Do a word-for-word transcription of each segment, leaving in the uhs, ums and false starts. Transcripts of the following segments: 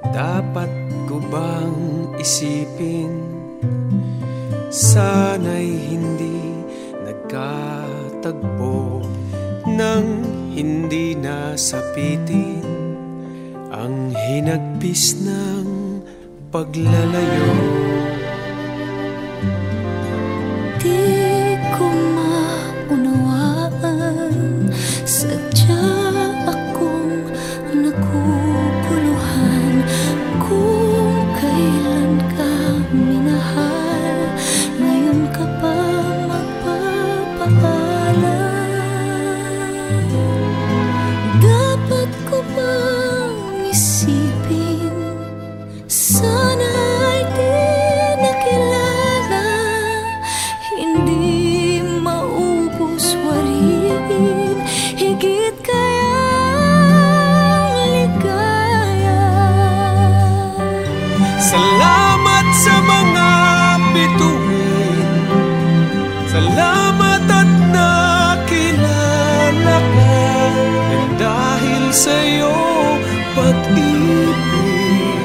Dapat ko bang isipin, sana'y hindi nagkatagpo nang hindi nasapitin ang hinagpis ng paglalayo. Di ko maunawaan, sadya akong naguguluhan kung kailan ka minahal, ngayon ka pa magpapaalam. Dapat ko bang isipin, sana'y di nakilala, hindi maubos wariin, higit kayang ligaya. Salamat sa mga bituin, salamat at nakilala ka, at dahil sa'yo pag-ibig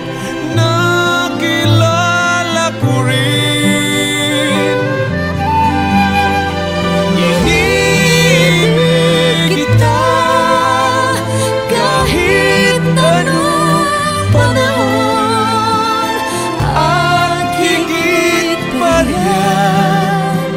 nakilala ko rin. Iniibig kita kahit anong panahon, at higit pa riyan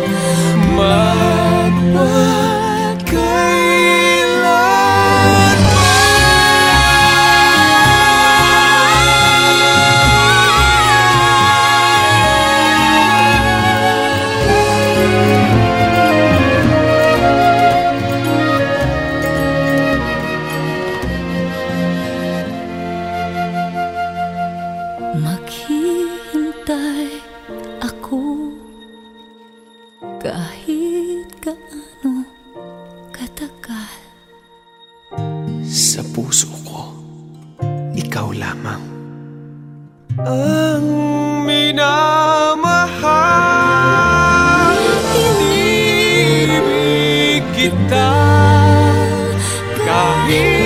maghihintay ako kahit gaano katagal. Sa puso ko, ikaw lamang ang minamahal. Iniibig kita kahit